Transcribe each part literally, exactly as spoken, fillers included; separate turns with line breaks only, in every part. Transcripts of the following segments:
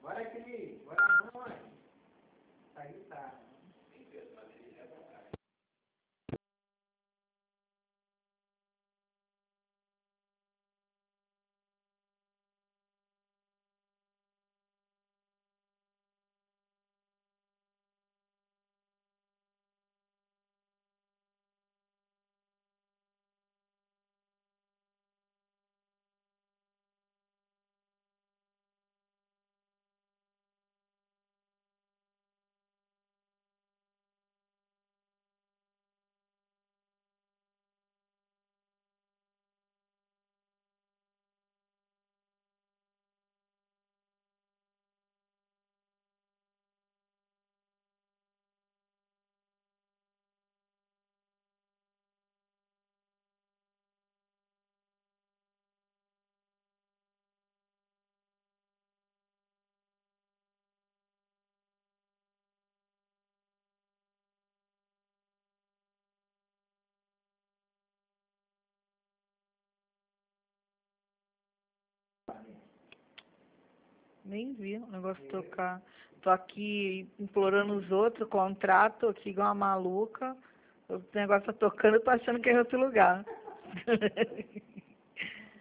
Nem vi o negócio tocar. Tô aqui implorando os outros, contrato aqui igual uma maluca. O negócio tá tocando, eu tô achando que é em outro lugar.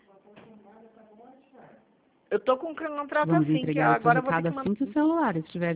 Eu tô com um contrato
Vamos
assim, que
entregar o seu
agora eu vou ter
recado
que mandar.
assim que o celular estiver